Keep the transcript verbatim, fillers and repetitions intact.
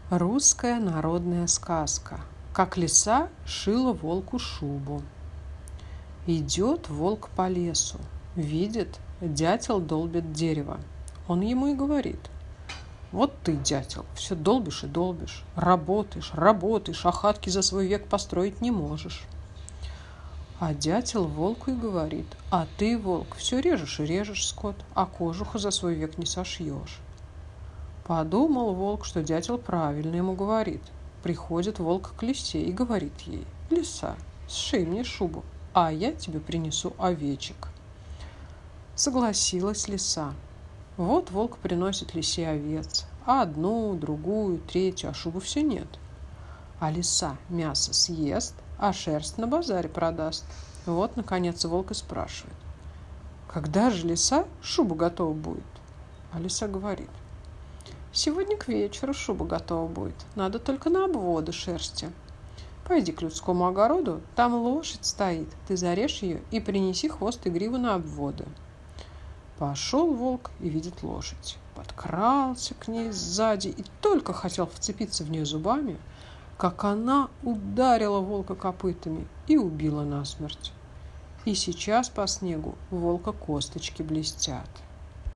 Русская народная сказка. Как лиса шила волку шубу. Идет волк по лесу. Видит, дятел долбит дерево. Он ему и говорит: вот ты, дятел, все долбишь и долбишь. Работаешь, работаешь, а хатки за свой век построить не можешь. А дятел волку и говорит: а ты, волк, все режешь и режешь скот, а кожуху за свой век не сошьешь. Подумал волк, что дятел правильно ему говорит. Приходит волк к лисе и говорит ей: лиса, сшей мне шубу, а я тебе принесу овечек. Согласилась лиса. Вот волк приносит лисе овец, а одну, другую, третью, а шубы все нет. А лиса мясо съест, а шерсть на базаре продаст. Вот, наконец, волк и спрашивает: когда же, лиса, шуба готова будет? А лиса говорит: сегодня к вечеру шуба готова будет, надо только на обводы шерсти. Пойди к людскому огороду, там лошадь стоит, ты зарежь ее и принеси хвост и гриву на обводы. Пошел волк и видит лошадь. Подкрался к ней сзади и только хотел вцепиться в нее зубами, как она ударила волка копытами и убила насмерть. И сейчас по снегу волка косточки блестят.